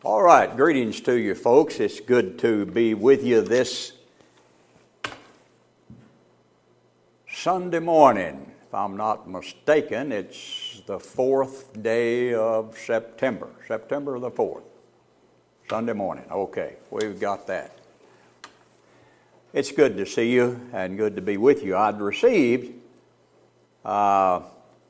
All right, greetings to you folks. It's good to be with you this Sunday morning. If I'm not mistaken, it's the 4th day of September the 4th. Sunday morning, okay, we've got that. It's good to see you and good to be with you. I'd received a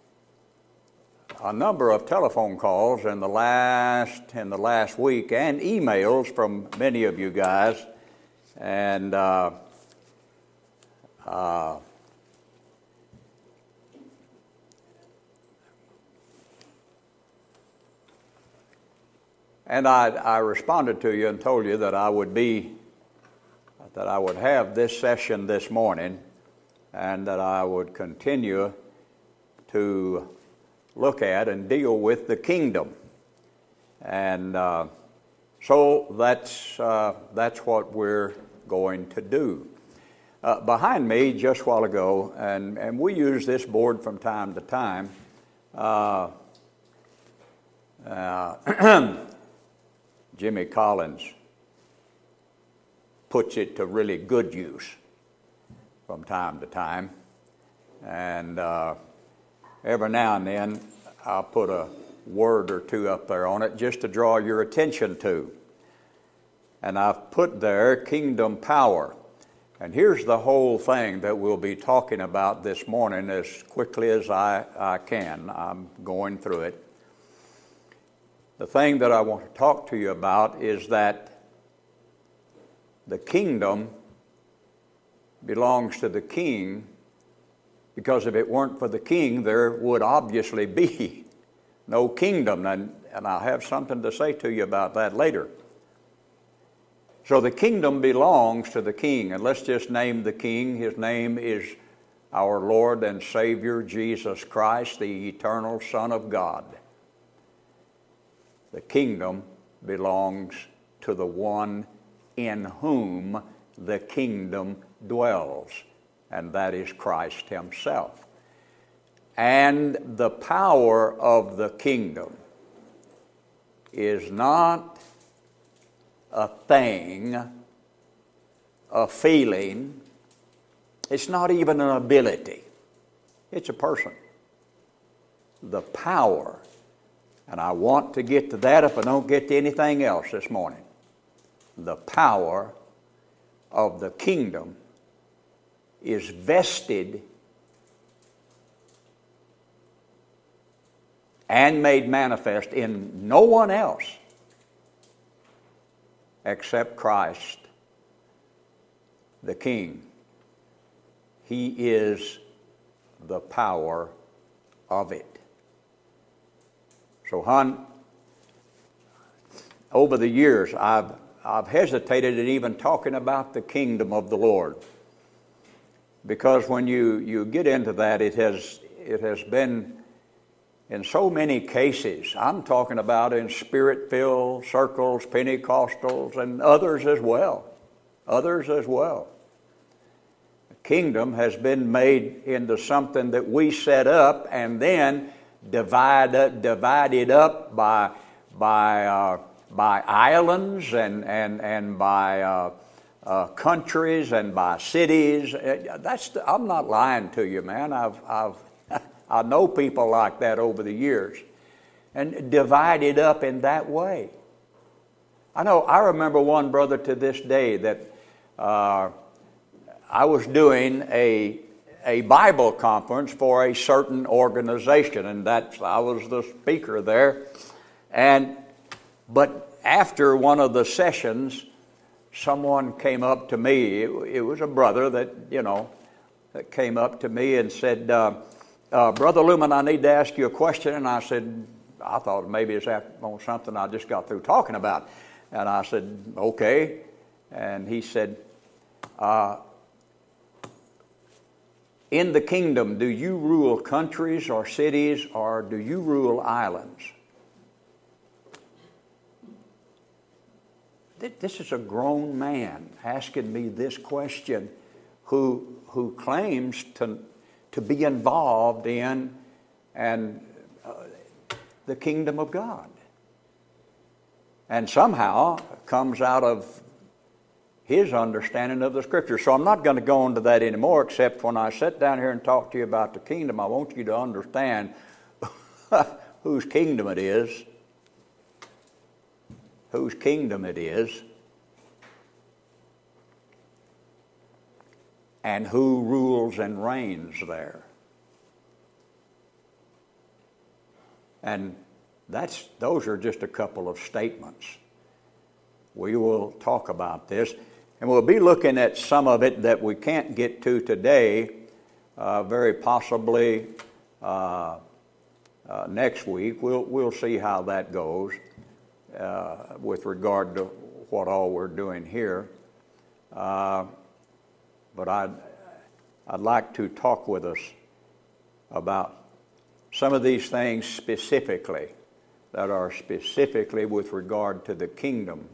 number of telephone calls in the last week and emails from many of you guys, and I responded to you and told you that I would have this session this morning, and that I would continue to look at and deal with the kingdom. And so that's what we're going to do. Behind me just a while ago, and we use this board from time to time, Jimmy Collins puts it to really good use from time to time. And every now and then, I'll put a word or two up there on it just to draw your attention to. And I've put there kingdom power. And here's the whole thing that we'll be talking about this morning as quickly as I can. I'm going through it. The thing that I want to talk to you about is that the kingdom belongs to the king, because if it weren't for the king, there would obviously be no kingdom. And I'll have something to say to you about that later. So the kingdom belongs to the king. And let's just name the king. His name is our Lord and Savior, Jesus Christ, the eternal Son of God. The kingdom belongs to the one in whom the kingdom dwells, and that is Christ himself. And the power of the kingdom is not a thing, a feeling. It's not even an ability. It's a person. The power, and I want to get to that if I don't get to anything else this morning. The power of the kingdom is vested and made manifest in no one else except Christ, the King. He is the power of it. So, hon, over the years, I've hesitated at even talking about the kingdom of the Lord, because when you get into that, it has been in so many cases. I'm talking about in Spirit-filled circles, Pentecostals, and others as well. The kingdom has been made into something that we set up and then divided up by islands and by countries and by cities. I'm not lying to you, man. I know people like that over the years, and divided up in that way. I remember one brother to this day that I was doing a Bible conference for a certain organization, and I was the speaker there. But after one of the sessions, someone came up to me. It was a brother that came up to me and said, Brother Lumen, I need to ask you a question. And I said, I thought maybe it's on something I just got through talking about. And I said, okay. And he said, in the kingdom, do you rule countries or cities, or do you rule islands? This is a grown man asking me this question, who claims to be involved in the kingdom of God. and somehow comes out of his understanding of the Scripture. So I'm not going to go into that anymore, except when I sit down here and talk to you about the kingdom, I want you to understand whose kingdom it is. Whose kingdom it is. And who rules and reigns there. And those are just a couple of statements. We will talk about this, and we'll be looking at some of it that we can't get to today, very possibly next week. We'll see how that goes with regard to what all we're doing here. But I'd like to talk with us about some of these things specifically, that are specifically with regard to the kingdom,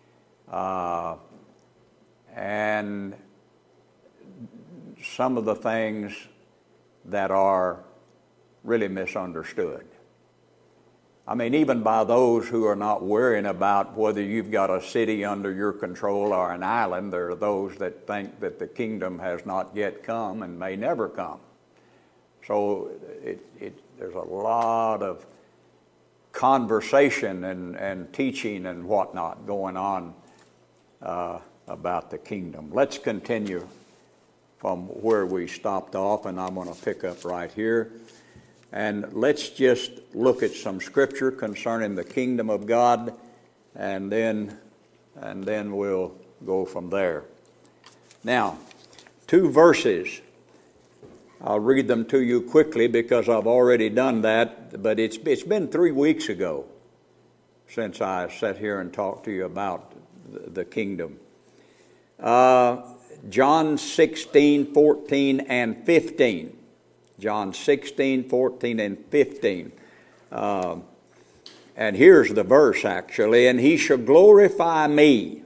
and some of the things that are really misunderstood. I mean, even by those who are not worrying about whether you've got a city under your control or an island, there are those that think that the kingdom has not yet come and may never come. So there's a lot of conversation and teaching and whatnot going on about the kingdom. Let's continue from where we stopped off, and I'm going to pick up right here. And let's just look at some scripture concerning the kingdom of God, and then we'll go from there. Now, 2 verses. I'll read them to you quickly because I've already done that, but it's been 3 weeks ago since I sat here and talked to you about the kingdom. John 16, 14, and 15. John 16, 14, and 15. And here's the verse, actually. And he shall glorify me,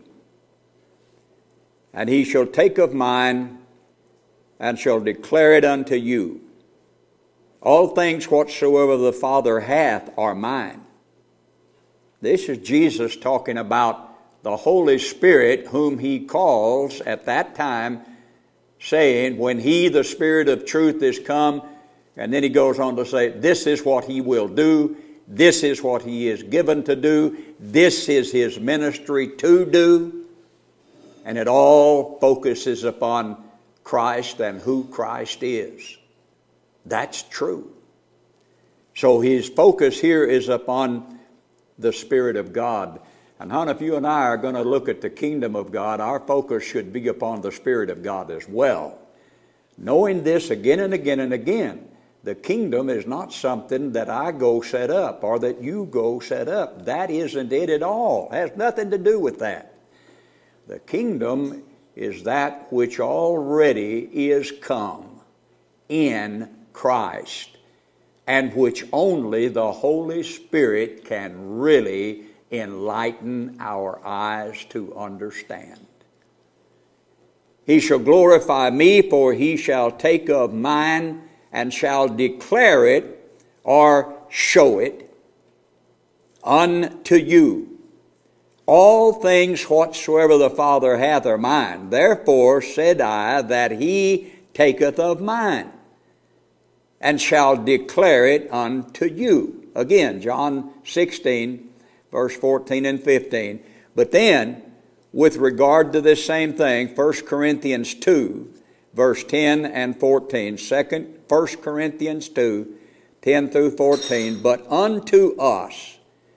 and he shall take of mine, and shall declare it unto you. All things whatsoever the Father hath are mine. This is Jesus talking about the Holy Spirit, whom he calls at that time, saying, when he, the Spirit of truth, is come, and then he goes on to say, this is what he will do, this is what he is given to do, this is his ministry to do, and it all focuses upon Christ and who Christ is. That's true. So his focus here is upon the Spirit of God. And honey, if you and I are going to look at the kingdom of God, our focus should be upon the Spirit of God as well. Knowing this again and again and again, the kingdom is not something that I go set up or that you go set up. That isn't it at all. It has nothing to do with that. The kingdom is that which already is come in Christ, and which only the Holy Spirit can really enlighten our eyes to understand. He shall glorify me, for he shall take of mine and shall declare it or show it unto you. All things whatsoever the Father hath are mine. Therefore said I that he taketh of mine, and shall declare it unto you. Again, John 16, verse 14 and 15. But then, with regard to this same thing, 1 Corinthians 2, verse 10 and 14. 1 Corinthians 2, 10 through 14. But unto us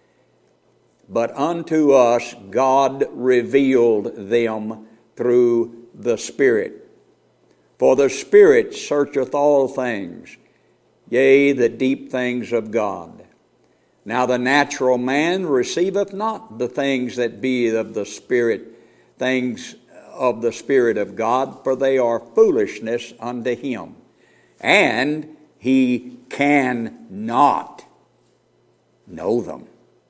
God revealed them through the Spirit. For the Spirit searcheth all things, yea, the deep things of God. Now the natural man receiveth not the things that be of the Spirit, things of the Spirit of God, for they are foolishness unto him. And he cannot know them,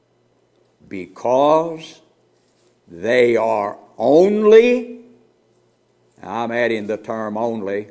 because they are only, I'm adding the term only,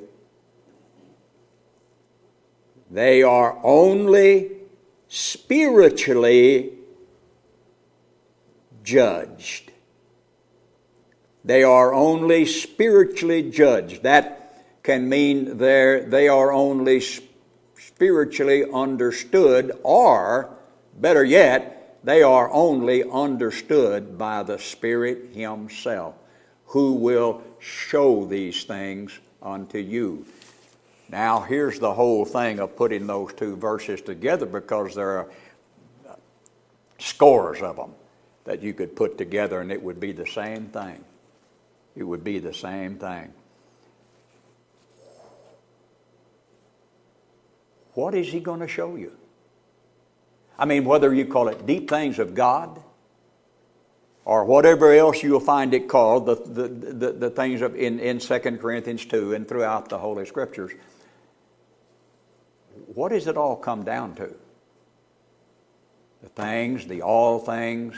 they are only spiritually judged. They are only spiritually judged. That can mean they are only spiritually understood, or, better yet, they are only understood by the Spirit Himself, who will show these things unto you. Now, here's the whole thing of putting those two verses together, because there are scores of them that you could put together and it would be the same thing. It would be the same thing. What is He going to show you? I mean, whether you call it deep things of God or whatever else you'll find it called, the things of in 2 Corinthians 2 and throughout the Holy Scriptures, what does it all come down to? The things, the all things.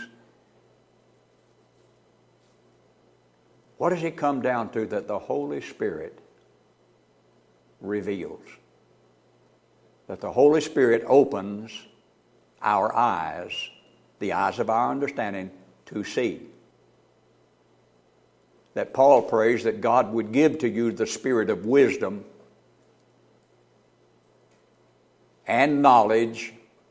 What does it come down to that the Holy Spirit reveals? That the Holy Spirit opens our eyes, the eyes of our understanding, to see. That Paul prays that God would give to you the spirit of wisdom and knowledge,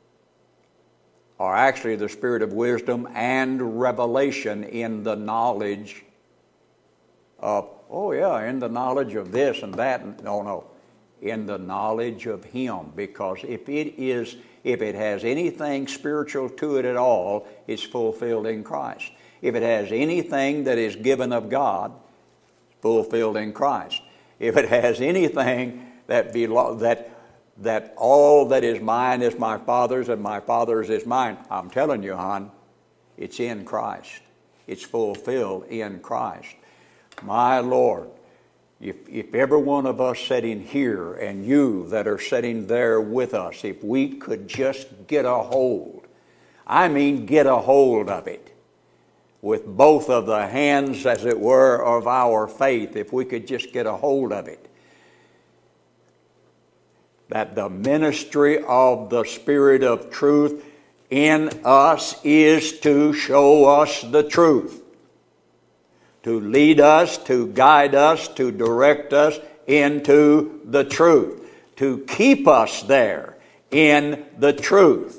or actually the spirit of wisdom and revelation in the knowledge of, in the knowledge of this and that. No. In the knowledge of Him. Because if it has anything spiritual to it at all, it's fulfilled in Christ. If it has anything that is given of God, it's fulfilled in Christ. If it has anything that all that is mine is my Father's and my Father's is mine, I'm telling you, hon, it's in Christ. It's fulfilled in Christ. My Lord, if every one of us sitting here and you that are sitting there with us, if we could just get a hold, get a hold of it, with both of the hands, as it were, of our faith, if we could just get a hold of it, that the ministry of the Spirit of truth in us is to show us the truth, to lead us, to guide us, to direct us into the truth, to keep us there in the truth.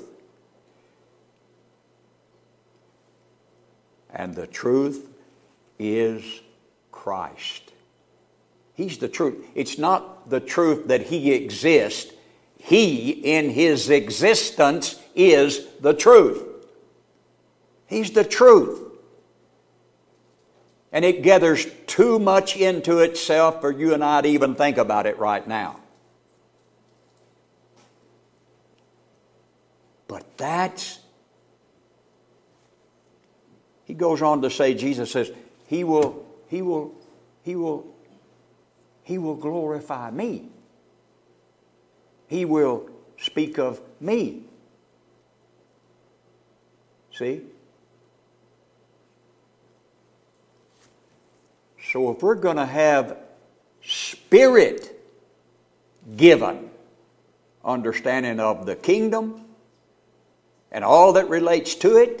And the truth is Christ. He's the truth. It's not the truth that He exists. He, in His existence, is the truth. He's the truth. And it gathers too much into itself for you and I to even think about it right now. But He goes on to say, Jesus says, He will glorify me. He will speak of me. See? So if we're going to have Spirit-given understanding of the kingdom and all that relates to it,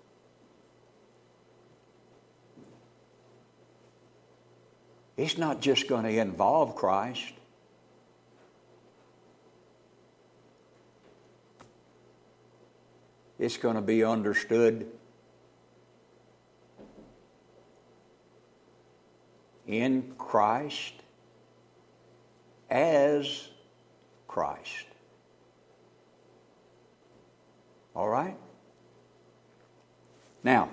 it's not just going to involve Christ. It's going to be understood in Christ as Christ. All right? Now,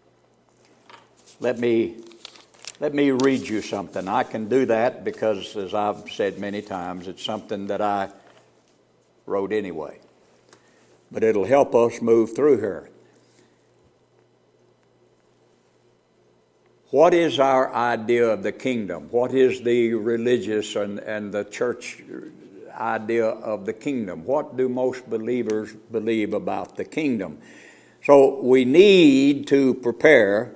let me read you something. I can do that because, as I've said many times, it's something that I wrote anyway. But it'll help us move through here. What is our idea of the kingdom? What is the religious and the church idea of the kingdom? What do most believers believe about the kingdom? So we need to prepare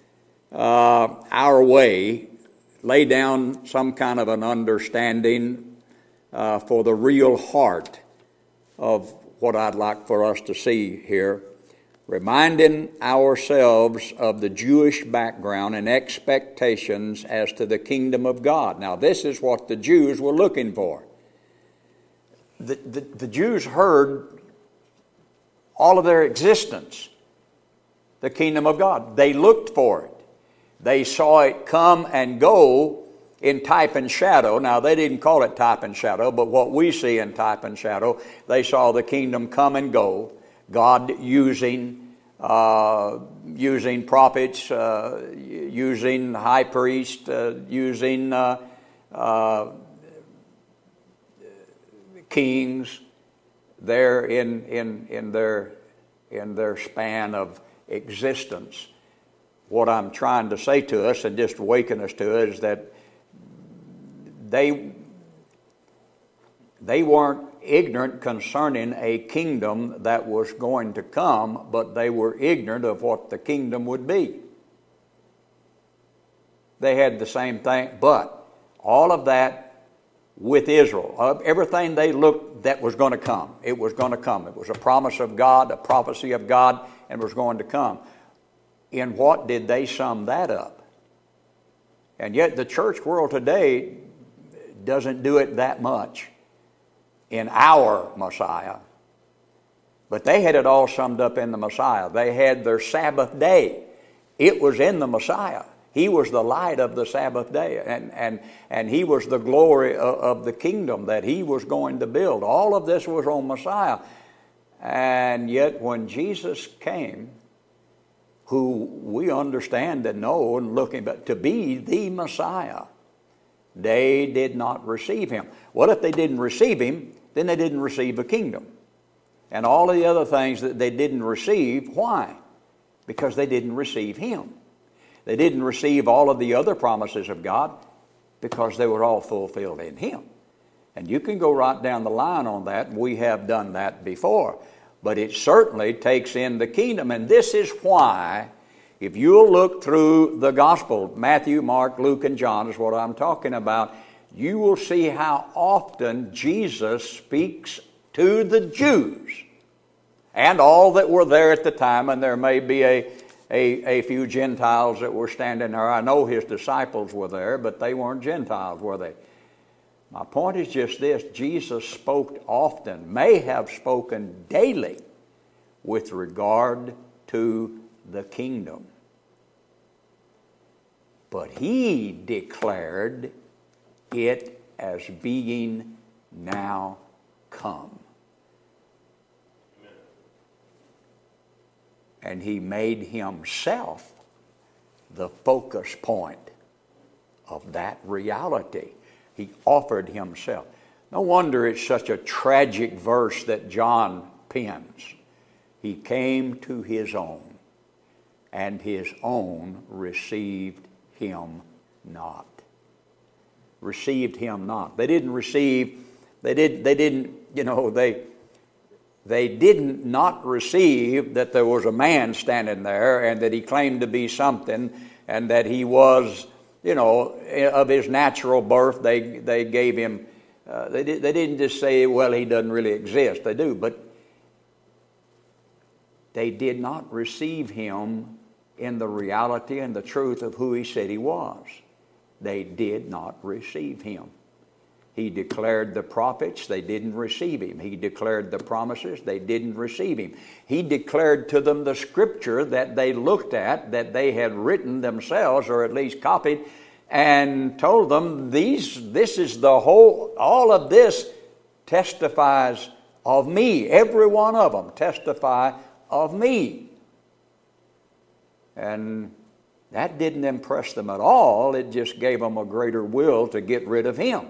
our way, lay down some kind of an understanding for the real heart of what I'd like for us to see here reminding ourselves of the Jewish background and expectations as to the kingdom of God. Now, this is what the Jews were looking for. The Jews heard all of their existence, the kingdom of God. They looked for it. They saw it come and go in type and shadow. Now, they didn't call it type and shadow, but what we see in type and shadow, they saw the kingdom come and go. God using prophets, using high priests, using kings there in their span of existence. What I'm trying to say to us and just awaken us to it is that they weren't ignorant concerning a kingdom that was going to come, but they were ignorant of what the kingdom would be. They had the same thing, but all of that with Israel, everything they looked that was going to come, it was going to come. It was a promise of God, a prophecy of God, and it was going to come. In what did they sum that up? And yet the church world today doesn't do it that much in our Messiah. But they had it all summed up in the Messiah. They had their Sabbath day. It was in the Messiah. He was the light of the Sabbath day. And He was the glory of the kingdom that He was going to build. All of this was on Messiah. And yet when Jesus came, who we understand and know and looking but to be the Messiah, they did not receive Him. What if they didn't receive Him? Then they didn't receive a kingdom. And all of the other things that they didn't receive, why? Because they didn't receive Him. They didn't receive all of the other promises of God because they were all fulfilled in Him. And you can go right down the line on that. We have done that before. But it certainly takes in the kingdom. And this is why, if you'll look through the Gospel, Matthew, Mark, Luke, and John is what I'm talking about, you will see how often Jesus speaks to the Jews and all that were there at the time, and there may be a few Gentiles that were standing there. I know His disciples were there, but they weren't Gentiles, were they? My point is just this: Jesus spoke often, may have spoken daily, with regard to the kingdom. But He declared it as being now come. Amen. And He made Himself the focus point of that reality. He offered Himself. No wonder it's such a tragic verse that John pens. He came to His own, and His own received Him not. Received Him not. They didn't not receive that there was a man standing there and that He claimed to be something and that He was, of His natural birth. They gave Him, they didn't just say, well, He doesn't really exist. They do, but they did not receive Him in the reality and the truth of who He said He was. They did not receive Him. He declared the prophets, they didn't receive Him. He declared the promises, they didn't receive Him. He declared to them the scripture that they looked at, that they had written themselves, or at least copied, and told them, this is the whole, all of this testifies of me. Every one of them testify of me. And that didn't impress them at all. It just gave them a greater will to get rid of Him.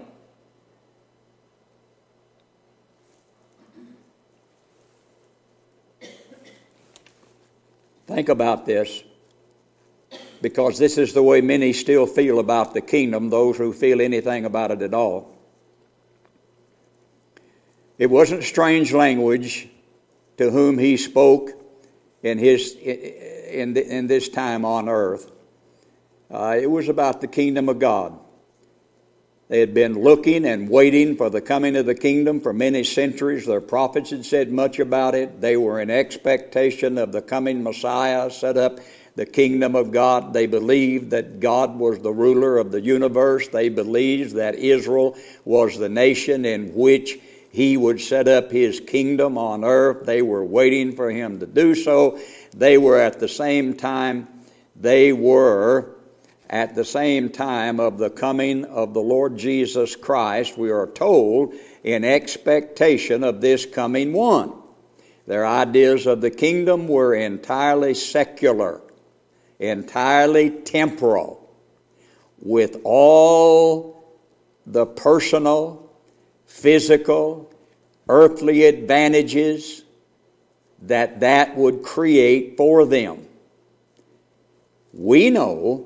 Think about this, because this is the way many still feel about the kingdom, those who feel anything about it at all. It wasn't strange language to whom He spoke in this time on earth. It was about the kingdom of God. They had been looking and waiting for the coming of the kingdom for many centuries. Their prophets had said much about it. They were in expectation of the coming Messiah, set up the kingdom of God. They believed that God was the ruler of the universe. They believed that Israel was the nation in which He would set up His kingdom on earth. They were waiting for Him to do so. They were at the same time of the coming of the Lord Jesus Christ, we are told, in expectation of this coming one. Their ideas of the kingdom were entirely secular, entirely temporal, with all the personal, physical, earthly advantages that would create for them. We know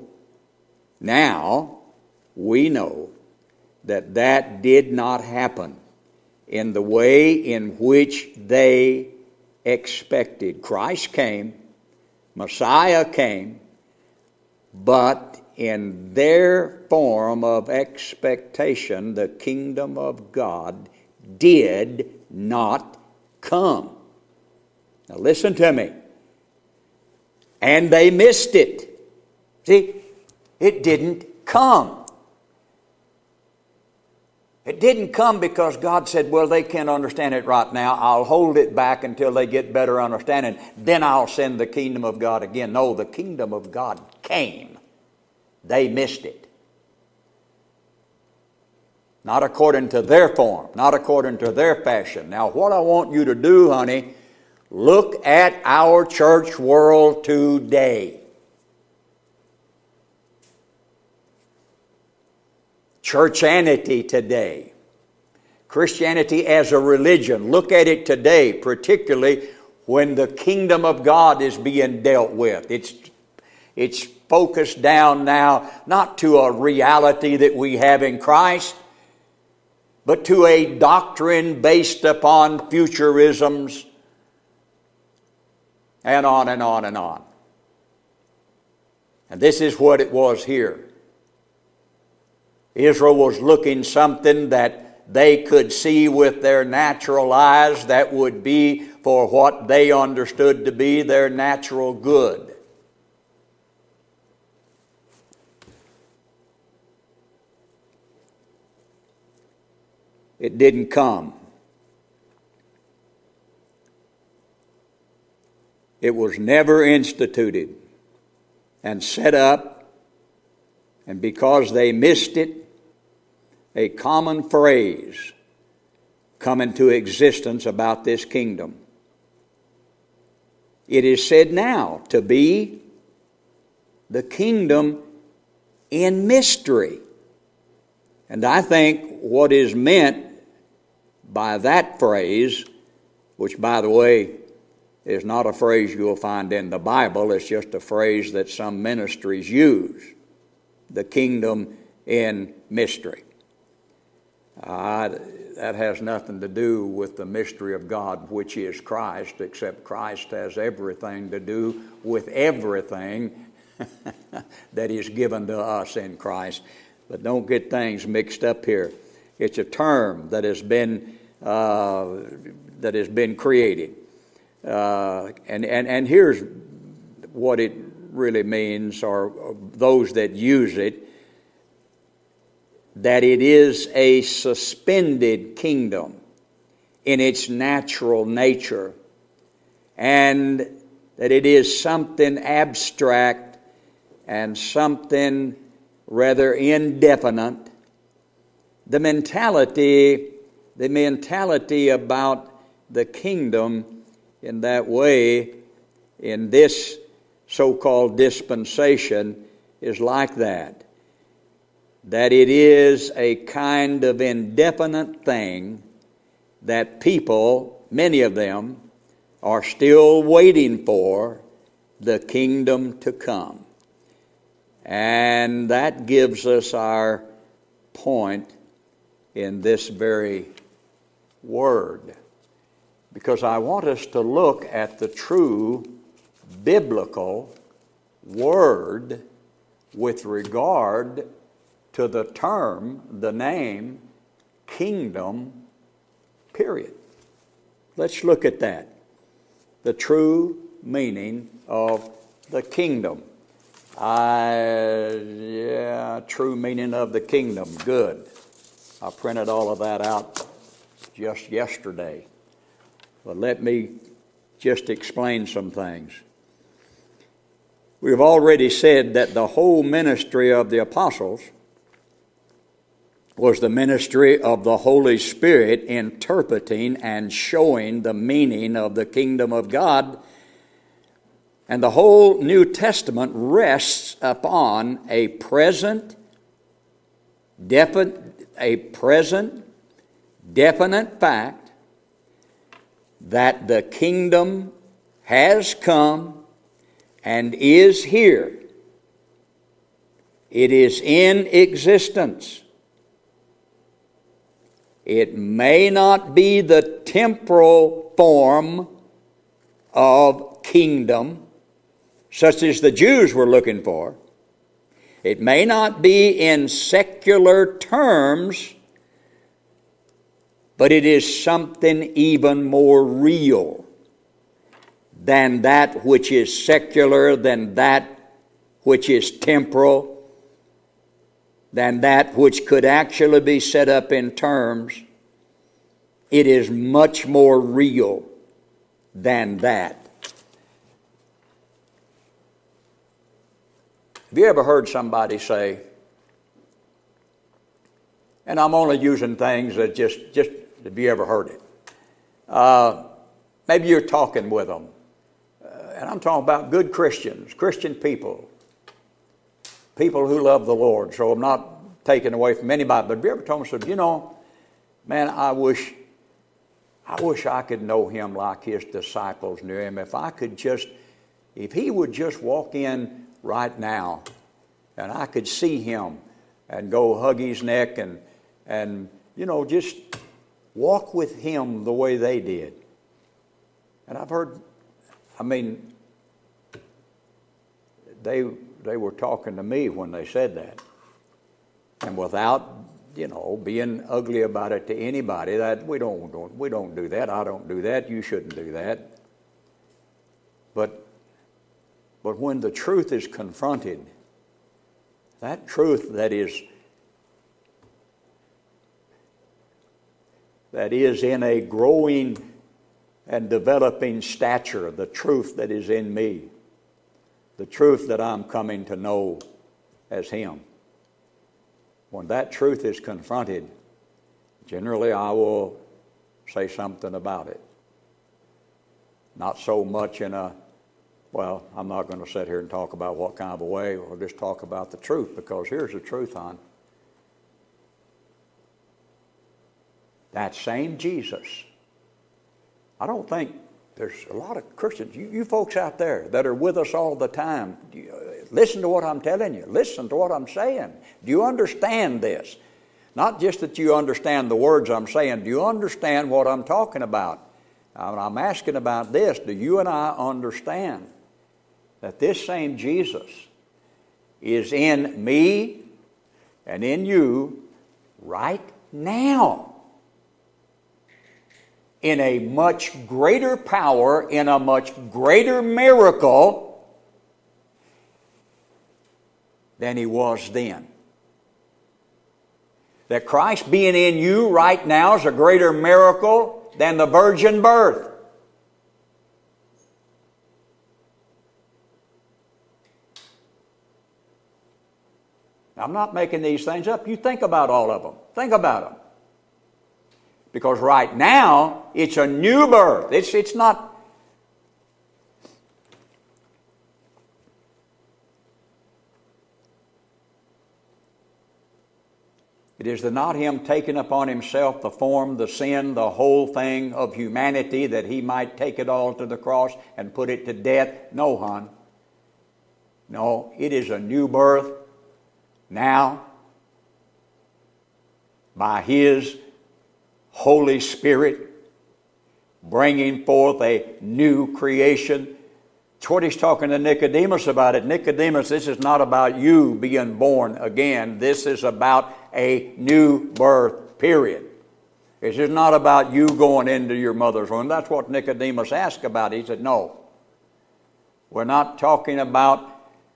that did not happen in the way in which they expected. Christ came, Messiah came, but in their form of expectation, the kingdom of God did not come. Now listen to me. And they missed it. See, it didn't come. It didn't come because God said, well, they can't understand it right now. I'll hold it back until they get better understanding. Then I'll send the kingdom of God again. No, the kingdom of God came. They missed it. Not according to their form, not according to their fashion. Now, what I want you to do, honey, look at our church world today. Churchianity today. Christianity as a religion. Look at it today, particularly when the kingdom of God is being dealt with. It's focused down now not to a reality that we have in Christ, but to a doctrine based upon futurisms, and on and on and on. And this is what it was here. Israel was looking something that they could see with their natural eyes that would be for what they understood to be their natural good. It didn't come. It was never instituted and set up, and because they missed it, a common phrase come into existence about this kingdom. It is said now to be the kingdom in mystery. And I think what is meant by that phrase, which by the way is not a phrase you'll find in the Bible, it's just a phrase that some ministries use, the kingdom in mystery. That has nothing to do with the mystery of God, which is Christ, except Christ has everything to do with everything that is given to us in Christ. But don't get things mixed up here. It's a term that has been created, and here's what it really means, or those that use it, that it is a suspended kingdom in its natural nature, and that it is something abstract and something rather indefinite. The mentality about the kingdom in that way, in this so-called dispensation, is like that. That it is a kind of indefinite thing that people, many of them, are still waiting for the kingdom to come. And that gives us our point in this very word. Because I want us to look at the true biblical word with regard to the term, the name, kingdom, period. Let's look at that. The true meaning of the kingdom. True meaning of the kingdom. Good. I printed all of that out just yesterday. But let me just explain some things. We've already said that the whole ministry of the apostles was the ministry of the Holy Spirit interpreting and showing the meaning of the kingdom of God. And the whole New Testament rests upon a present, definite fact that the kingdom has come and is here. It is in existence. It may not be the temporal form of kingdom, such as the Jews were looking for. It may not be in secular terms, but it is something even more real than that which is secular, than that which is temporal, than that which could actually be set up in terms. It is much more real than that. Have you ever heard somebody say, and I'm only using things that just have you ever heard it? Maybe you're talking with them, and I'm talking about good Christians, Christian people who love the Lord. So I'm not taking away from anybody, but have you ever told me, said, you know, man, I wish I could know him like his disciples knew him. If he would just walk in right now, and I could see him and go hug his neck and you know, just walk with him the way they did. And I've heard, they were talking to me when they said that. And without, you know, being ugly about it to anybody, that we don't do that. I don't do that. You shouldn't do that. But when the truth is confronted, that truth that is in a growing and developing stature, the truth that is in me, the truth that I'm coming to know as him. When that truth is confronted, generally I will say something about it. Not so much in a, well, I'm not going to sit here and talk about what kind of a way, or just talk about the truth, because here's the truth, hon. That same Jesus, I don't think there's a lot of Christians, you folks out there that are with us all the time, listen to what I'm telling you. Listen to what I'm saying. Do you understand this? Not just that you understand the words I'm saying. Do you understand what I'm talking about? I'm asking about this. Do you and I understand that this same Jesus is in me and in you right now? In a much greater power, in a much greater miracle than he was then. That Christ being in you right now is a greater miracle than the virgin birth. I'm not making these things up. You think about all of them. Think about them. Because right now, it's a new birth. It's not... It is not him taking upon himself the form, the sin, the whole thing of humanity, that he might take it all to the cross and put it to death. No, hon. No, it is a new birth now by his Holy Spirit bringing forth a new creation It's what he's talking to Nicodemus about it. Nicodemus, this is not about you being born again. This is about a new birth, period. This is not about you going into your mother's womb. That's what Nicodemus asked about. He said, no. We're not talking about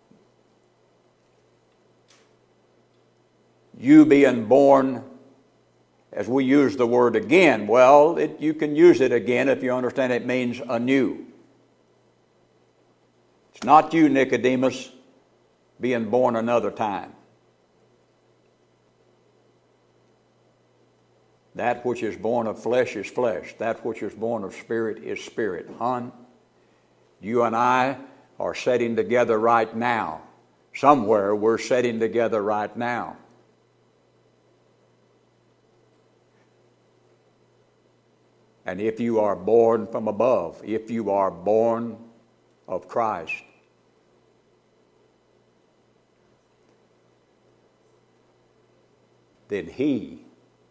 you being born, as we use the word again. Well, you can use it again if you understand it means anew. It's not you, Nicodemus, being born another time. That which is born of flesh is flesh. That which is born of spirit is spirit. Hon, you and I are sitting together right now. Somewhere we're sitting together right now. And if you are born from above, if you are born of Christ, then He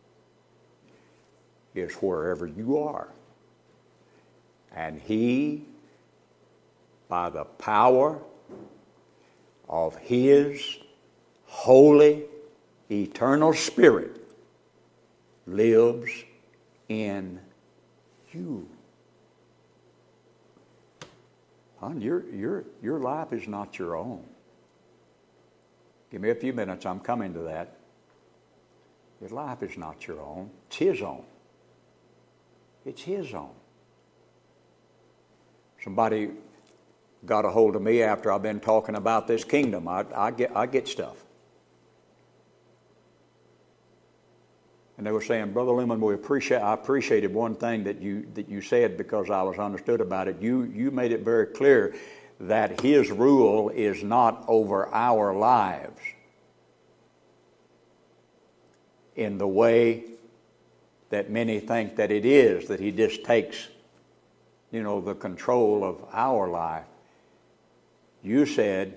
is wherever you are. And He, by the power of His holy, eternal Spirit, lives in you. Hon, your life is not your own. Give me a few minutes, I'm coming to that. Your life is not your own. It's His own. It's His own. Somebody got a hold of me after I've been talking about this kingdom. I get stuff. And they were saying, Brother Lemon, I appreciated one thing that you said because I was understood about it. You made it very clear that His rule is not over our lives in the way that many think that it is, that He just takes, the control of our life. You said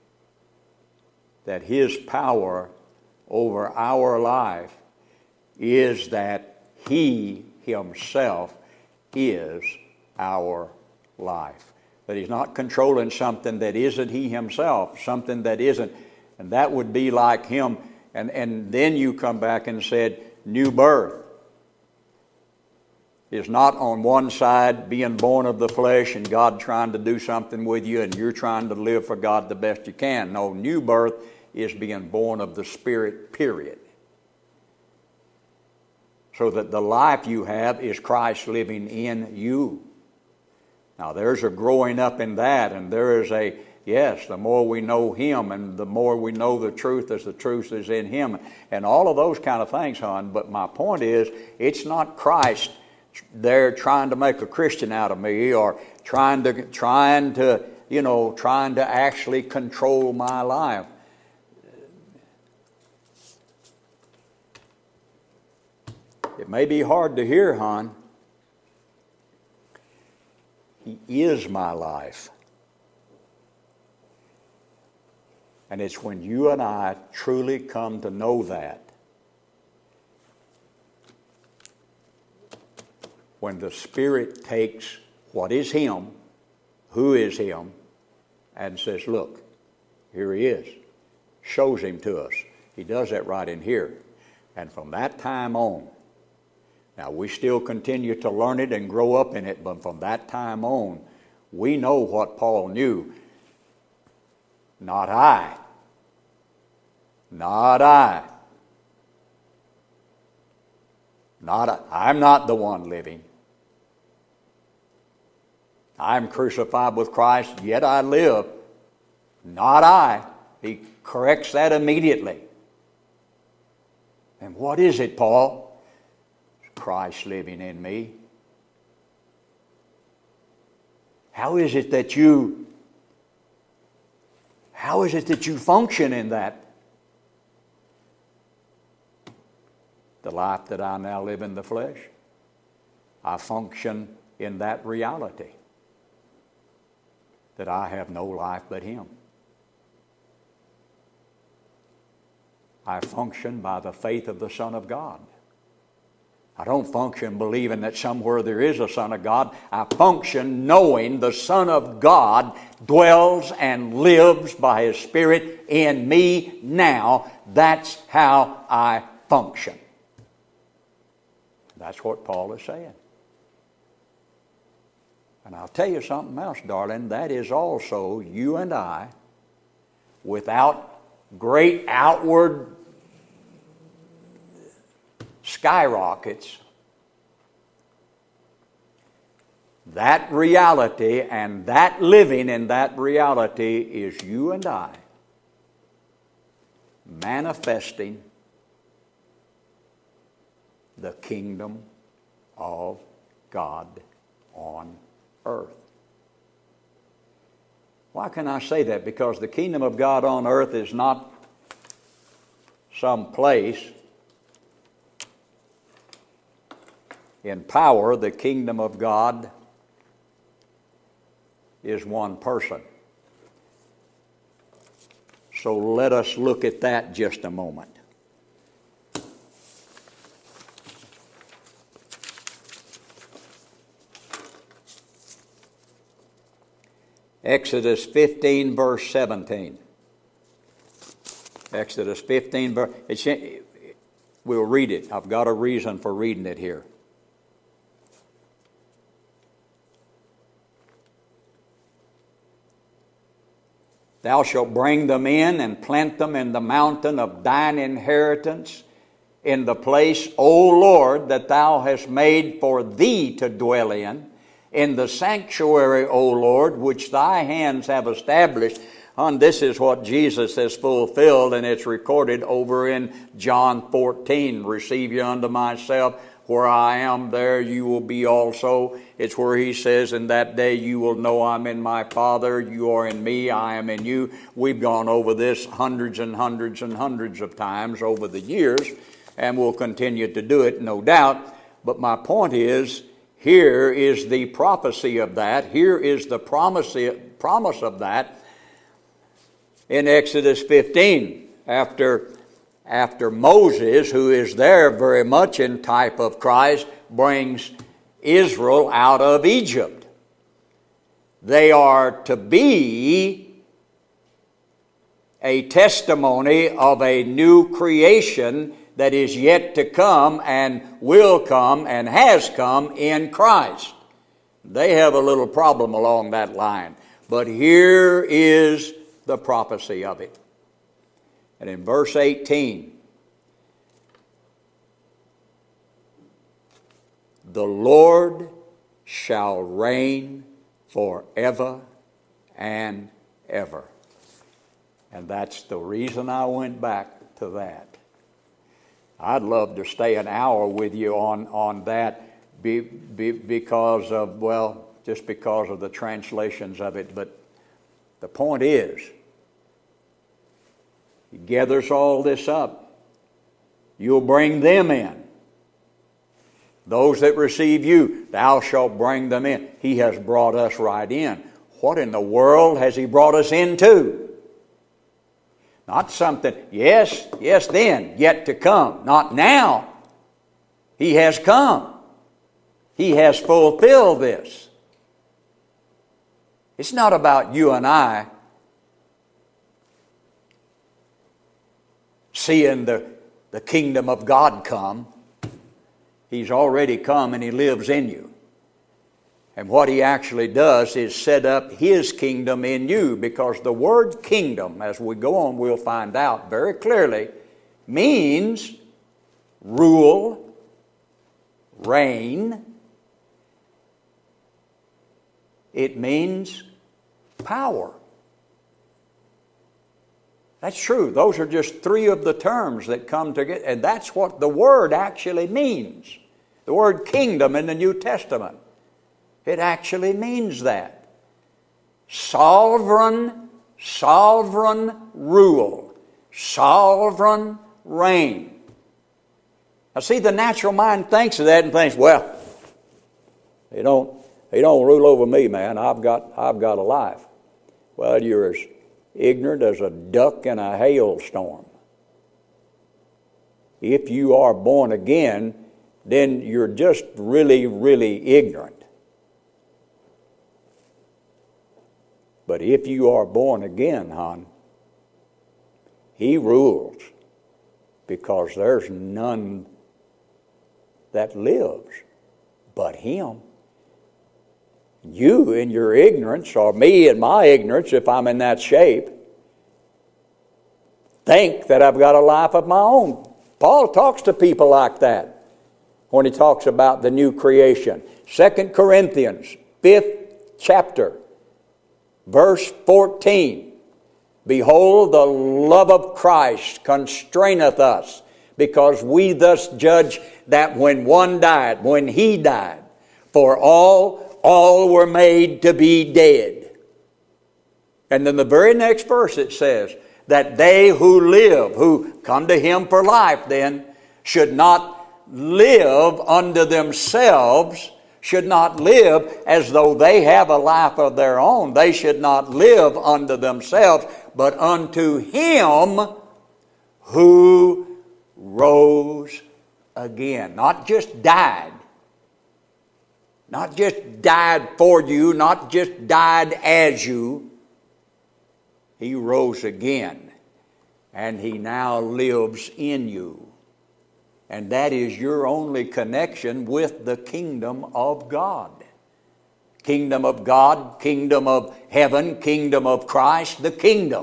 that His power over our life is that He Himself is our life. That He's not controlling something that isn't He Himself, something that isn't. And that would be like Him. And then you come back and said, new birth is not on one side being born of the flesh and God trying to do something with you and you're trying to live for God the best you can. No, new birth is being born of the Spirit, period. So that the life you have is Christ living in you. Now there's a growing up in that, and there is the more we know Him and the more we know the truth as the truth is in Him and all of those kind of things, hon. But my point is, it's not Christ there trying to make a Christian out of me or trying to actually control my life. It may be hard to hear, hon. He is my life. And it's when you and I truly come to know that, when the Spirit takes what is Him, who is Him, and says, look, here He is, shows Him to us. He does that right in here. And from that time on, now we still continue to learn it and grow up in it, but from that time on, we know what Paul knew. Not I. Not I. I'm not the one living. I'm crucified with Christ, yet I live. Not I. He corrects that immediately. And what is it, Paul? It's Christ living in me. How is it that you function in that? The life that I now live in the flesh, I function in that reality that I have no life but Him. I function by the faith of the Son of God. I don't function believing that somewhere there is a Son of God. I function knowing the Son of God dwells and lives by His Spirit in me now. That's how I function. That's what Paul is saying. And I'll tell you something else, darling. That is also you and I, without great outward skyrockets, that reality and that living in that reality is you and I manifesting the kingdom of God on earth. Why can I say that? Because the kingdom of God on earth is not some place. In power, the kingdom of God is one person. So let us look at that just a moment. Exodus 15, verse 17. Exodus 15, we'll read it. I've got a reason for reading it here. Thou shalt bring them in and plant them in the mountain of thine inheritance, in the place, O Lord, that thou hast made for thee to dwell in the sanctuary, O Lord, which thy hands have established. And this is what Jesus has fulfilled, and it's recorded over in John 14. Receive you unto myself. Where I am, there you will be also. It's where He says, in that day you will know I'm in my Father, you are in me, I am in you. We've gone over this hundreds and hundreds and hundreds of times over the years, and we'll continue to do it, no doubt. But my point is, here is the prophecy of that. Here is the promise of that in Exodus 15. After Moses, who is there very much in type of Christ, brings Israel out of Egypt. They are to be a testimony of a new creation that is yet to come and will come and has come in Christ. They have a little problem along that line. But here is the prophecy of it. And in verse 18, the Lord shall reign forever and ever. And that's the reason I went back to that. I'd love to stay an hour with you on that because of, well, just because of the translations of it. But the point is, He gathers all this up. You'll bring them in. Those that receive you, thou shalt bring them in. He has brought us right in. What in the world has He brought us into? Not something, yes, then, yet to come. Not now. He has come. He has fulfilled this. It's not about you and I seeing the kingdom of God come. He's already come and He lives in you. And what He actually does is set up His kingdom in you, because the word kingdom, as we go on, we'll find out very clearly, means rule, reign. It means power. That's true. Those are just three of the terms that come together. And that's what the word actually means. The word kingdom in the New Testament. It actually means that. Sovereign rule. Sovereign reign. Now see, the natural mind thinks of that and thinks, well, he don't rule over me, man. I've got a life. Well, you're as ignorant as a duck in a hailstorm. If you are born again, then you're just really, really ignorant. But if you are born again, hon, He rules, because there's none that lives but Him. You in your ignorance, or me in my ignorance, if I'm in that shape, think that I've got a life of my own. Paul talks to people like that when he talks about the new creation. 2 Corinthians, 5th chapter, verse 14. Behold, the love of Christ constraineth us, because we thus judge that when one died, when He died, for all were made to be dead. And then the very next verse it says that they who live, who come to Him for life then, should not live unto themselves, should not live as though they have a life of their own. They should not live unto themselves, but unto Him who rose again. Not just died. Not just died for you, not just died as you. He rose again, and He now lives in you. And that is your only connection with the kingdom of God. Kingdom of God, kingdom of heaven, kingdom of Christ, the kingdom.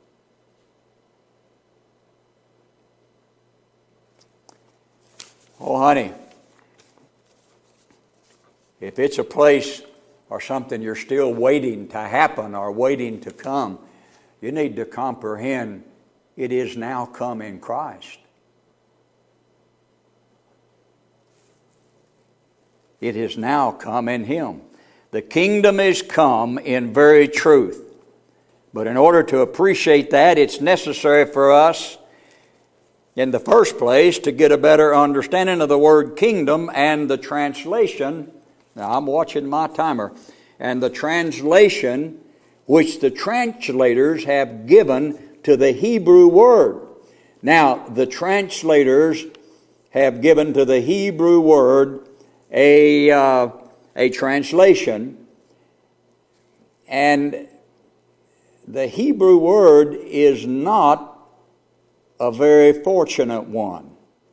Oh, honey, if it's a place or something you're still waiting to happen or waiting to come, you need to comprehend it is now come in Christ. It is now come in Him. The kingdom is come in very truth. But in order to appreciate that, it's necessary for us, in the first place, to get a better understanding of the word kingdom and the translation. Now, I'm watching my timer. And the translation which the translators have given to the Hebrew word. Now, the translators have given to the Hebrew word a translation, and the Hebrew word is not a very fortunate one.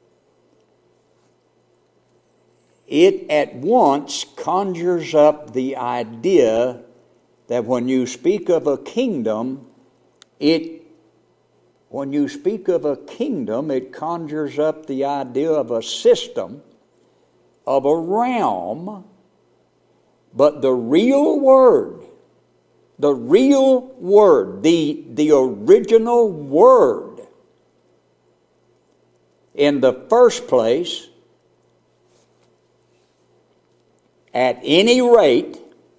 It at once conjures up the idea that when you speak of a kingdom, it conjures up the idea of a system, of a realm. But the real word, the original word, in the first place, at any rate,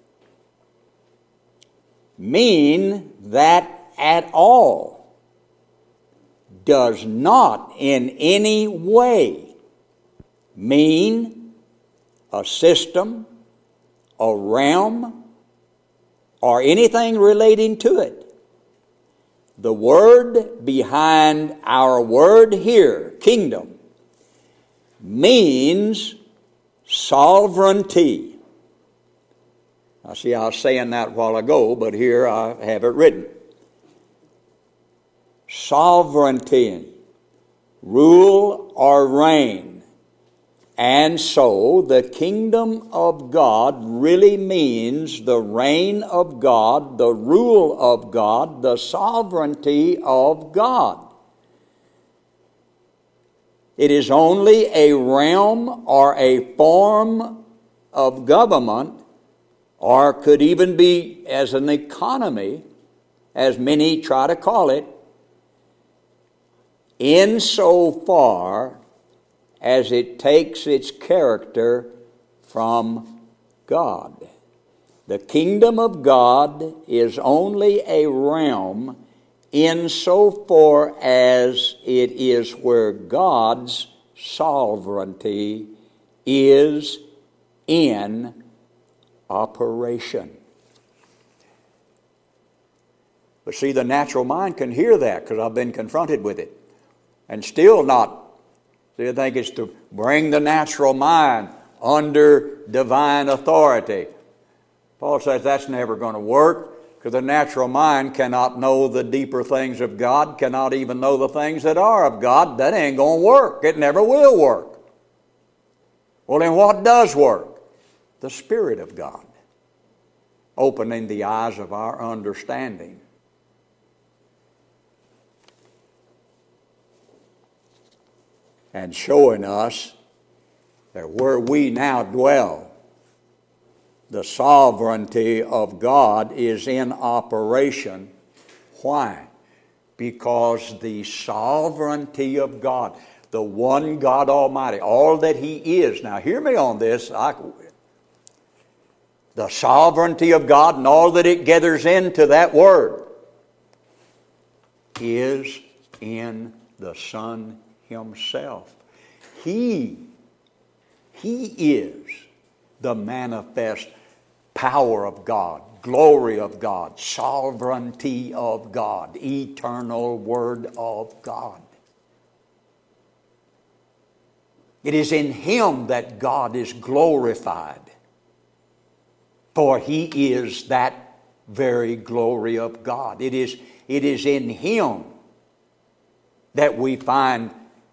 mean that at all, does not in any way mean a system, a realm, or anything relating to it. The word behind our word here, kingdom, means sovereignty. Now, see, I was saying that a while ago, but here I have it written. Sovereignty, rule or reign. And so the kingdom of God really means the reign of God, the rule of God, the sovereignty of God. It is only a realm or a form of government, or could even be as an economy, as many try to call it, insofar as it takes its character from God. The kingdom of God is only a realm insofar as it is where God's sovereignty is in operation. But see, the natural mind can hear that, because I've been confronted with it, and still not So you think it's to bring the natural mind under divine authority. Paul says that's never going to work, because the natural mind cannot know the deeper things of God, cannot even know the things that are of God. That ain't going to work. It never will work. Well, then what does work? The Spirit of God, opening the eyes of our understanding. And showing us that where we now dwell, the sovereignty of God is in operation. Why? Because the sovereignty of God, the one God Almighty, all that He is. Now hear me on this. The sovereignty of God and all that it gathers into that word is in the Son Himself. He is the manifest power of God, glory of God, sovereignty of God, eternal Word of God. It is in Him that God is glorified, for He is that very glory of God. It is in Him that we find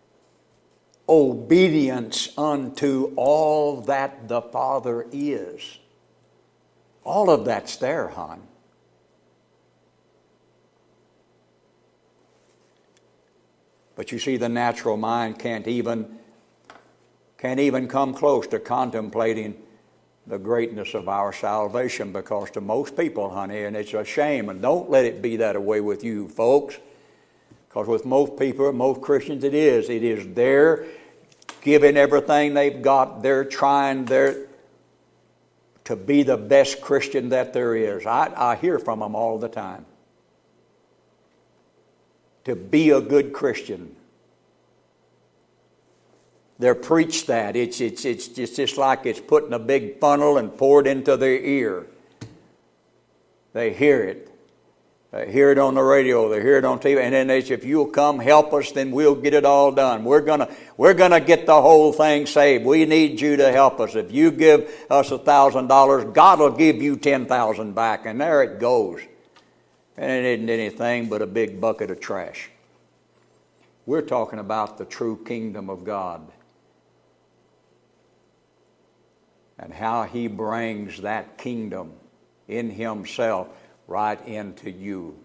obedience unto all that the Father is. All of that's there, hon. But you see, the natural mind can't even come close to contemplating the greatness of our salvation, because to most people, honey, and it's a shame, and don't let it be that way with you folks, because with most people, most Christians, it is they're giving everything they've got. They're trying to be the best Christian that there is. I hear from them all the time. To be a good Christian. They're preached that. It's just like it's put in a big funnel and poured into their ear. They hear it. They hear it on the radio. They hear it on TV. And then they say, if you'll come help us, then we'll get it all done. We're gonna get the whole thing saved. We need you to help us. If you give us $1,000, God will give you 10,000 back. And there it goes. And it isn't anything but a big bucket of trash. We're talking about the true kingdom of God, and how He brings that kingdom in Himself right into you.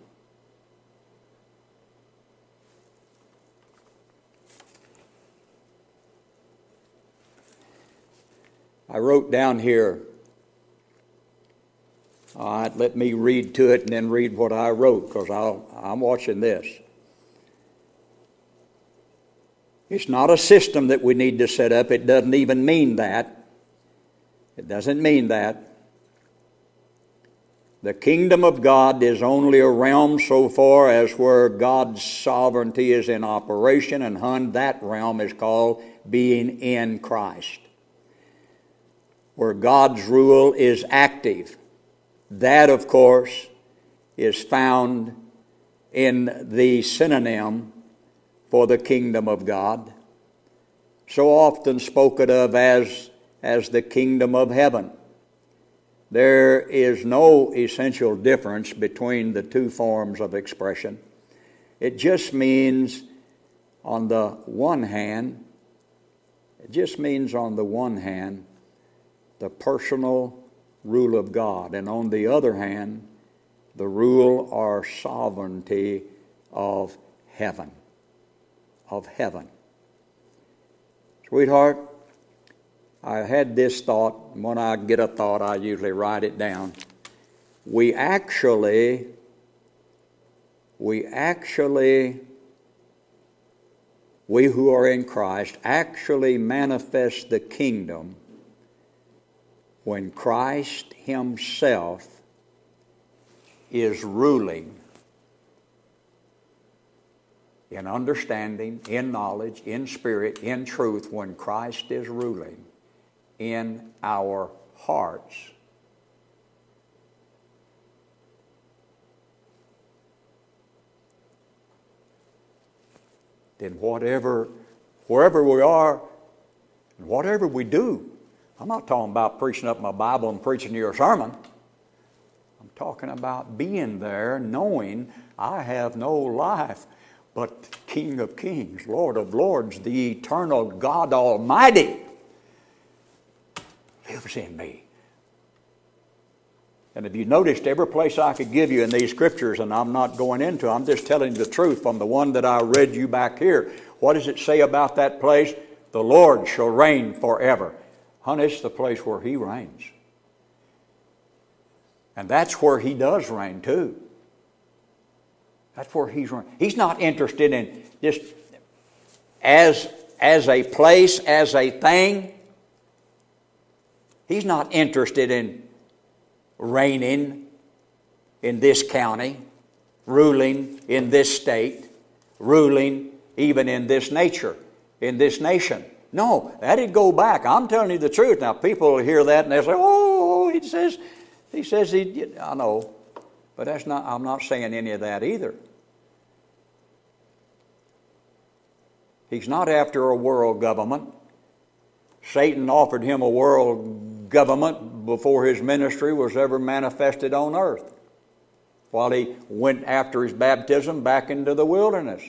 I wrote down here, all right, let me read to it and then read what I wrote, because I'm watching this. It's not a system that we need to set up. It doesn't even mean that. It doesn't mean that. The kingdom of God is only a realm so far as where God's sovereignty is in operation, and that realm is called being in Christ. Where God's rule is active. That, of course, is found in the synonym for the kingdom of God, so often spoken of as the kingdom of heaven. There is no essential difference between the two forms of expression. It just means on the one hand, the personal rule of God, and on the other hand, the rule or sovereignty of heaven. Sweetheart, I had this thought. When I get a thought, I usually write it down. We who are in Christ actually manifest the kingdom when Christ Himself is ruling in understanding, in knowledge, in spirit, in truth, when Christ is ruling in our hearts. Then whatever wherever we are, whatever we do. I'm not talking about preaching up my Bible and preaching you a sermon. I'm talking about being there knowing I have no life but King of Kings, Lord of Lords, the eternal God Almighty lives in me. And if you noticed, every place I could give you in these scriptures, and I'm not going into, I'm just telling you the truth from the one that I read you back here. What does it say about that place? The Lord shall reign forever. Honey, it's the place where He reigns. And that's where He does reign too. That's where He's reigning. He's not interested in just as a place, as a thing. He's not interested in reigning in this county, ruling in this state, ruling even in this nature, in this nation. No, that'd go back. I'm telling you the truth. Now, people will hear that and they'll say, oh, he says I know. But that's not, I'm not saying any of that either. He's not after a world government. Satan offered him a world government before his ministry was ever manifested on earth, while he went after his baptism back into the wilderness.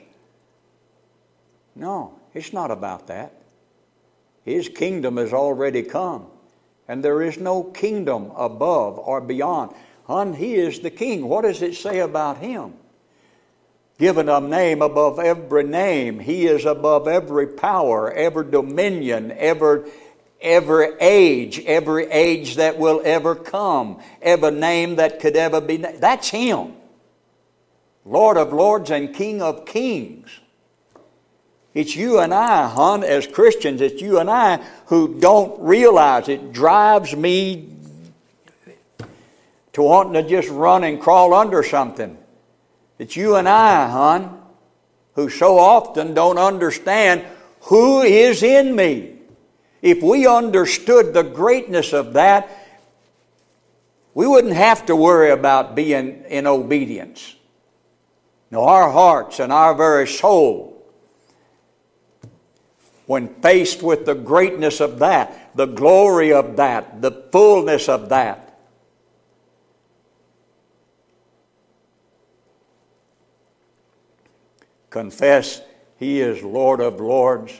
No, it's not about that. His kingdom has already come, and there is no kingdom above or beyond. He is the King. What does it say about Him? Given a name above every name. He is above every power, every dominion, every age that will ever come, every name that could ever be. That's Him. Lord of Lords and King of Kings. It's you and I, as Christians, it's you and I who don't realize it. Drives me to wanting to just run and crawl under something. It's you and I, who so often don't understand who is in me. If we understood the greatness of that, we wouldn't have to worry about being in obedience. No, our hearts and our very soul, when faced with the greatness of that, the glory of that, the fullness of that, confess He is Lord of Lords.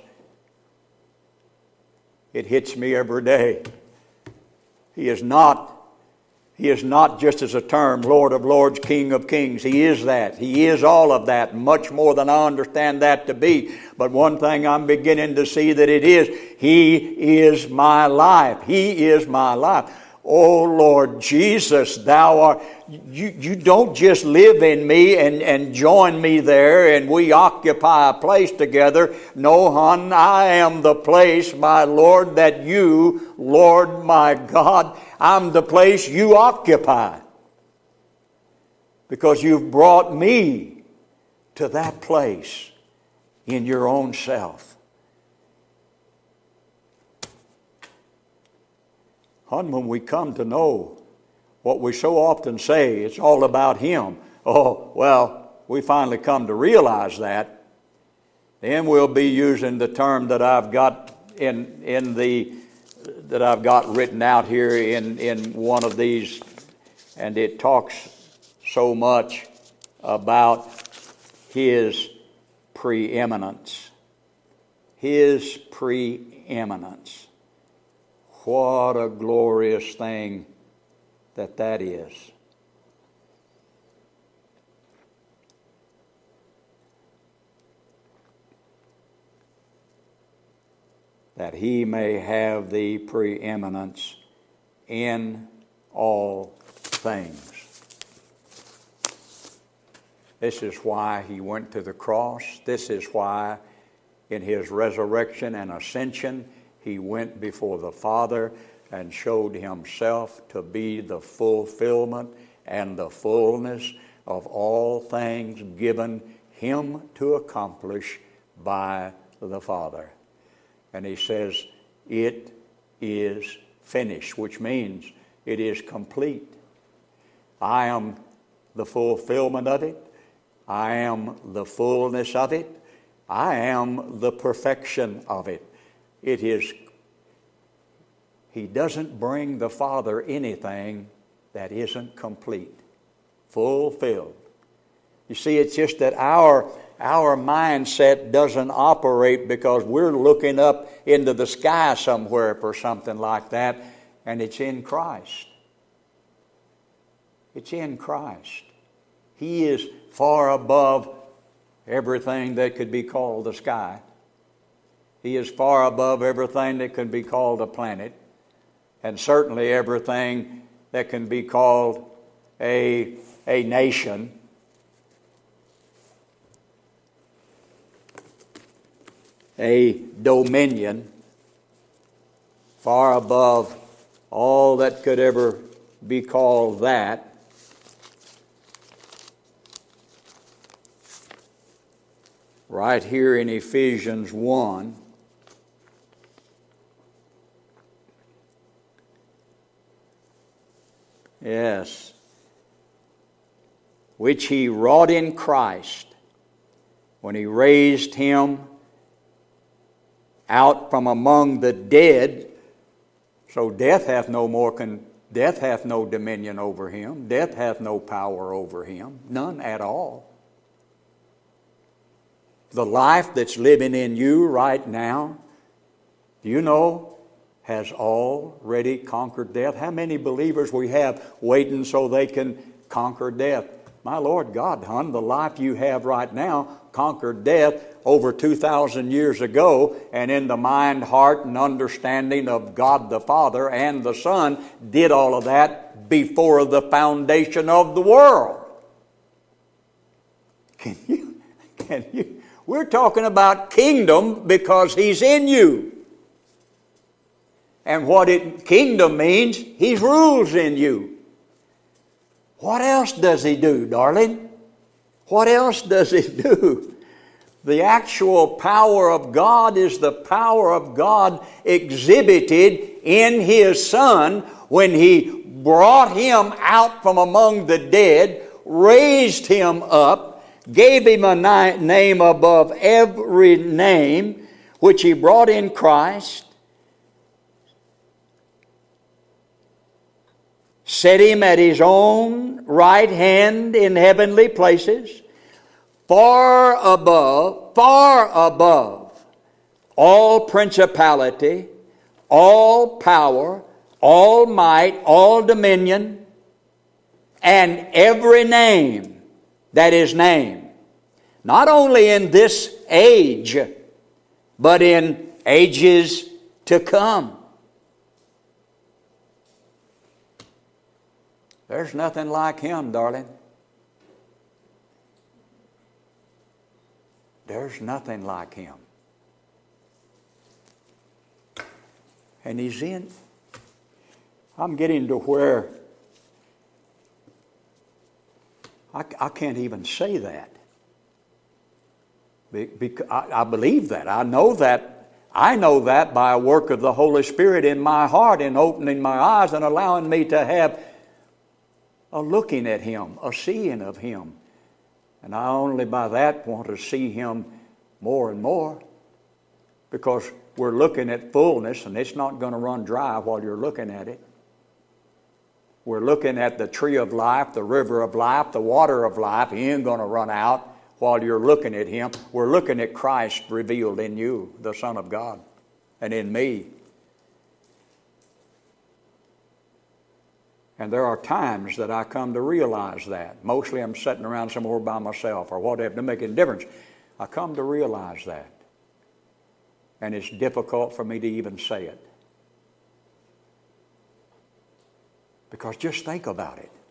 It hits me every day. He is not just as a term, Lord of Lords, King of Kings. He is that. He is all of that, much more than I understand that to be. But one thing I'm beginning to see that it is, He is my life. He is my life. Oh Lord Jesus, Thou art, you don't just live in me and join me there and we occupy a place together. No, hon, I am the place, my Lord, that you, Lord my God, I'm the place you occupy. Because you've brought me to that place in your own self. Hon, when we come to know what we so often say, it's all about Him. Oh, well, we finally come to realize that. Then we'll be using the term that I've got that I've got written out here in one of these, and it talks so much about His preeminence. His preeminence. What a glorious thing that is. That He may have the preeminence in all things. This is why He went to the cross. This is why in His resurrection and ascension He went before the Father and showed Himself to be the fulfillment and the fullness of all things given Him to accomplish by the Father. And He says, it is finished, which means it is complete. I am the fulfillment of it. I am the fullness of it. I am the perfection of it. It is, He doesn't bring the Father anything that isn't complete, fulfilled. You see, it's just that our mindset doesn't operate because we're looking up into the sky somewhere for something like that, and it's in Christ. It's in Christ. He is far above everything that could be called the sky. He is far above everything that can be called a planet, and certainly everything that can be called a nation. A dominion, far above all that could ever be called that. Right here in Ephesians 1, yes, which He wrought in Christ when He raised Him out from among the dead, so death hath no dominion over Him. Death hath no power over Him, none at all. The life that's living in you right now, do you know, has already conquered death? How many believers we have waiting so they can conquer death? My Lord God, hon, the life you have right now conquered death over 2,000 years ago, and in the mind, heart, and understanding of God the Father and the Son did all of that before the foundation of the world. Can you? We're talking about kingdom because He's in you. And what kingdom means, He rules in you. What else does He do, darling? What else does He do? The actual power of God is the power of God exhibited in His Son when He brought Him out from among the dead, raised Him up, gave Him a name above every name, which He brought in Christ, set Him at His own right hand in heavenly places, far above all principality, all power, all might, all dominion, and every name that is named, not only in this age, but in ages to come. There's nothing like Him, darling. There's nothing like Him. And He's in. I'm getting to where I can't even say that. Because I believe that. I know that. I know that by a work of the Holy Spirit in my heart, in opening my eyes and allowing me to have a looking at Him, a seeing of Him. And I only by that want to see Him more and more, because we're looking at fullness, and it's not going to run dry while you're looking at it. We're looking at the tree of life, the river of life, the water of life. He ain't going to run out while you're looking at Him. We're looking at Christ revealed in you, the Son of God, and in me. And there are times that I come to realize that. Mostly I'm sitting around somewhere by myself or whatever, to make a difference. I come to realize that. And it's difficult for me to even say it. Because just think about it.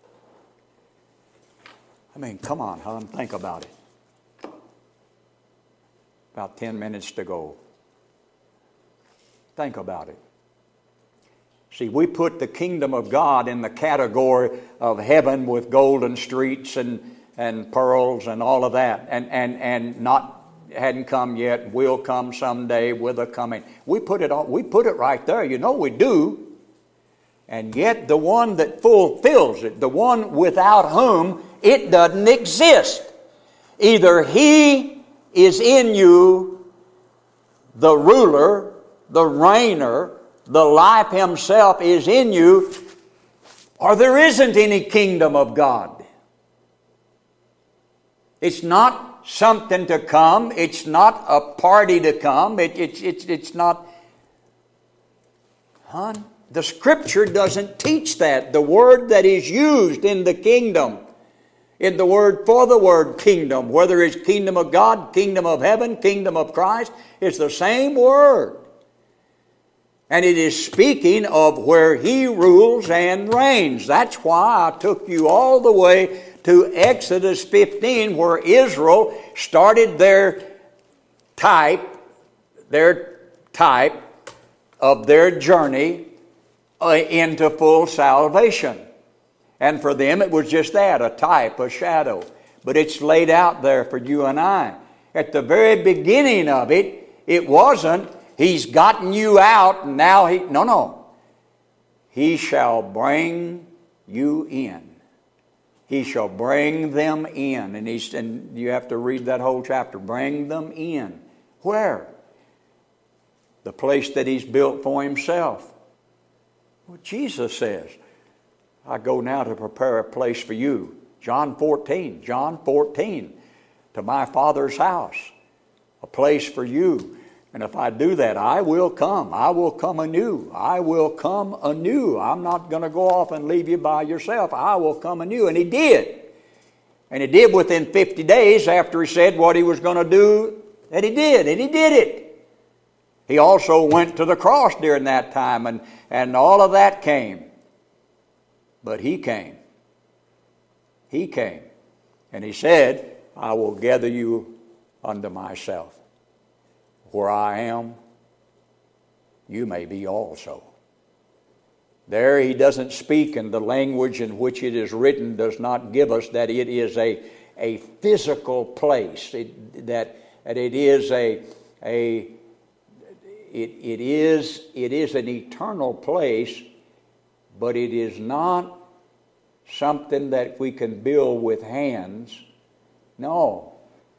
I mean, come on, hon, think about it. About 10 minutes to go. Think about it. See, we put the kingdom of God in the category of heaven with golden streets and pearls and all of that. And hadn't come yet, will come someday with a coming. We put it right there. You know we do. And yet the one that fulfills it, the one without whom it doesn't exist. Either He is in you, the ruler, the reigner, the life himself is in you, or there isn't any kingdom of God. It's not something to come. It's not a party to come. It's not. The Scripture doesn't teach that. The word that is used in the kingdom, in the word for the word kingdom, whether it's kingdom of God, kingdom of heaven, kingdom of Christ, it's the same word. And it is speaking of where He rules and reigns. That's why I took you all the way to Exodus 15, where Israel started their type of their journey into full salvation. And for them it was just that, a type, a shadow. But it's laid out there for you and I. At the very beginning of it, it wasn't, He's gotten you out and now no. He shall bring you in. He shall bring them in. And you have to read that whole chapter. Bring them in. Where? The place that He's built for Himself. Well, Jesus says, I go now to prepare a place for you. John 14, to my Father's house, a place for you. And if I do that, I will come. I will come anew. I will come anew. I'm not going to go off and leave you by yourself. I will come anew. And He did. And He did within 50 days after He said what He was going to do, that He did. And He did it. He also went to the cross during that time, and all of that came. But He came. He came. And He said, I will gather you unto myself. Where I am, you may be also. There He doesn't speak in the language in which it is written, does not give us that it is a physical place, that it is it is an eternal place, but it is not something that we can build with hands. No,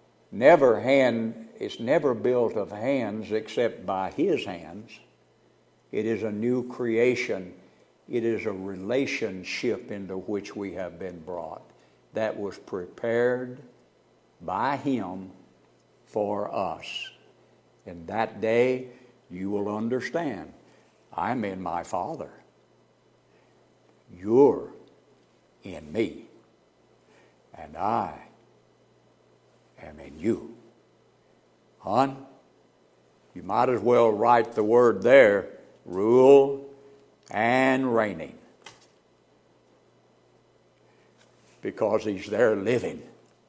it's never built of hands except by His hands. It is a new creation. It is a relationship into which we have been brought that was prepared by Him for us. And that day you will understand, I'm in my Father. You're in me. And I am in you. Hon, you might as well write the word there, rule and reigning. Because He's there living.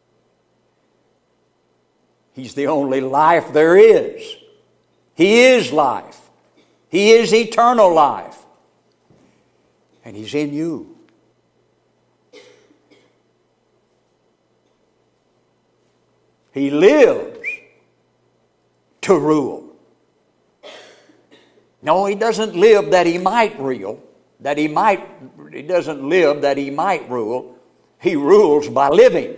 He's the only life there is. He is life. He is eternal life. And He's in you. He lives to rule. No, He doesn't live that He might rule. He doesn't live that He might rule. He rules by living.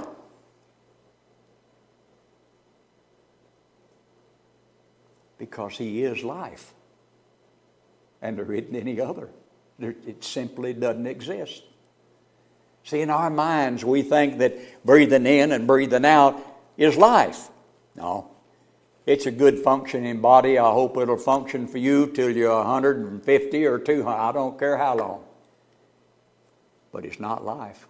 Because He is life. And there isn't any other. It simply doesn't exist. See, in our minds, we think that breathing in and breathing out is life. No. It's a good functioning body. I hope it'll function for you till you're 150 or 200. I don't care how long. But it's not life.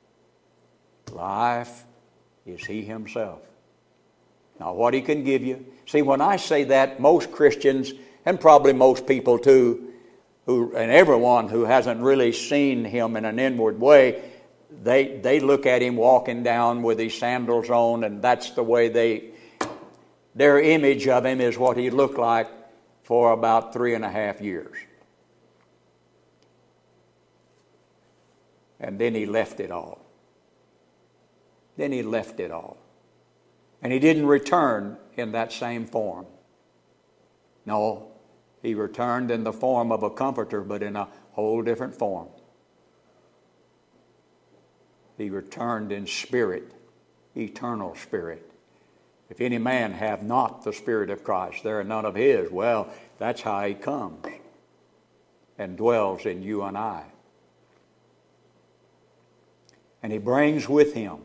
Life is He Himself. Now, what He can give you. See, when I say that, most Christians, and probably most people too, and everyone who hasn't really seen Him in an inward way, they look at Him walking down with His sandals on, and that's the way their image of Him is what He looked like for about 3.5 years. And then He left it all. Then He left it all. And He didn't return in that same form. No, He returned in the form of a comforter, but in a whole different form. He returned in spirit, eternal spirit. If any man have not the Spirit of Christ, there are none of his. Well, that's how he comes and dwells in you and I. And he brings with him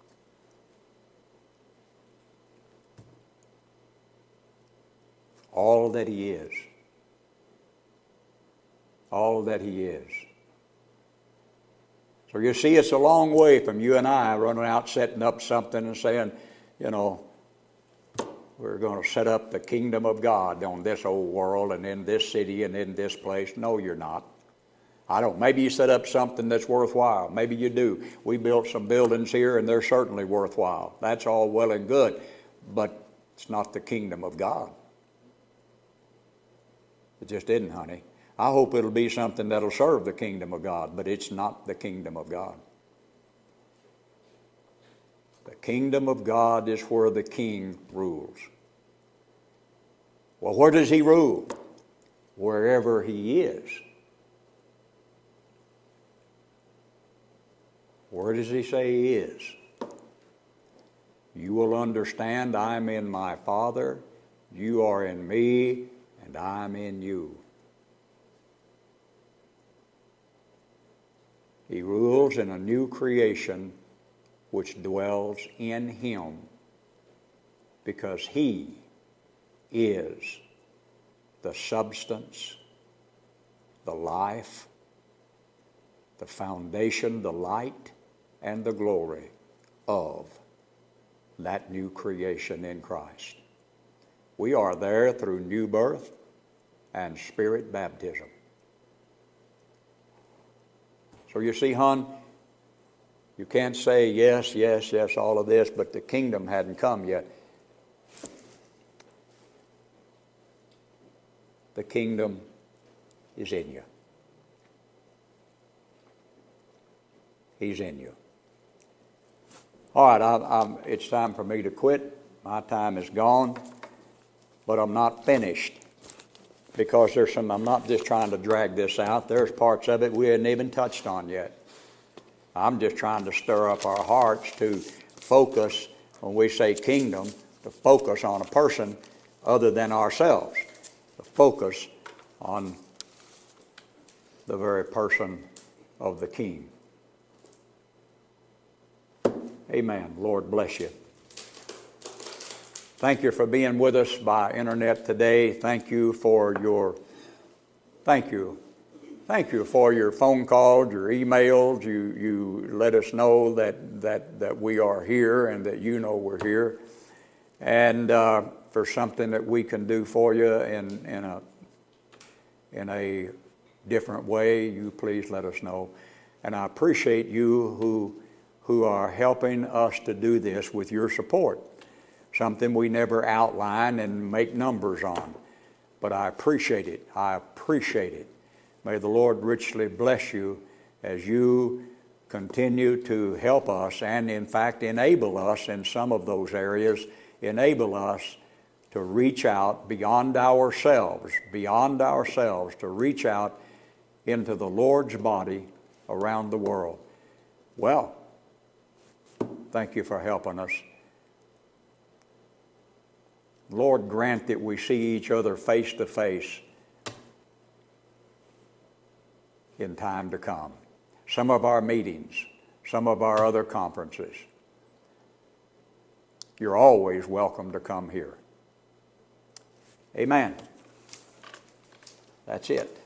all that he is. All that he is. So you see, it's a long way from you and I running out setting up something and saying, you know, we're going to set up the kingdom of God on this old world and in this city and in this place. No, you're not. I don't. Maybe you set up something that's worthwhile. Maybe you do. We built some buildings here and they're certainly worthwhile. That's all well and good. But it's not the kingdom of God. It just isn't, honey. I hope it'll be something that'll serve the kingdom of God, but it's not the kingdom of God. The kingdom of God is where the king rules. Well, where does he rule? Wherever he is. Where does he say he is? You will understand I'm in my Father, you are in me, and I'm in you. He rules in a new creation which dwells in him because he is the substance, the life, the foundation, the light, and the glory of that new creation in Christ. We are there through new birth and spirit baptism. So you see, hon, you can't say yes, yes, yes, all of this, but the kingdom hadn't come yet. The kingdom is in you. He's in you. All right, it's time for me to quit. My time is gone, but I'm not finished. Because I'm not just trying to drag this out. There's parts of it we hadn't even touched on yet. I'm just trying to stir up our hearts to focus, when we say kingdom, to focus on a person other than ourselves. To focus on the very person of the King. Amen. Lord bless you. Thank you for being with us by internet today. Thank you for your phone calls, your emails. You let us know that we are here and that you know we're here. And for something that we can do for you in a different way, you please let us know. And I appreciate you who are helping us to do this with your support. Something we never outline and make numbers on. But I appreciate it. I appreciate it. May the Lord richly bless you as you continue to help us and, in fact, enable us in some of those areas, enable us to reach out beyond ourselves, to reach out into the Lord's body around the world. Well, thank you for helping us. Lord, grant that we see each other face to face in time to come. Some of our meetings, some of our other conferences. You're always welcome to come here. Amen. That's it.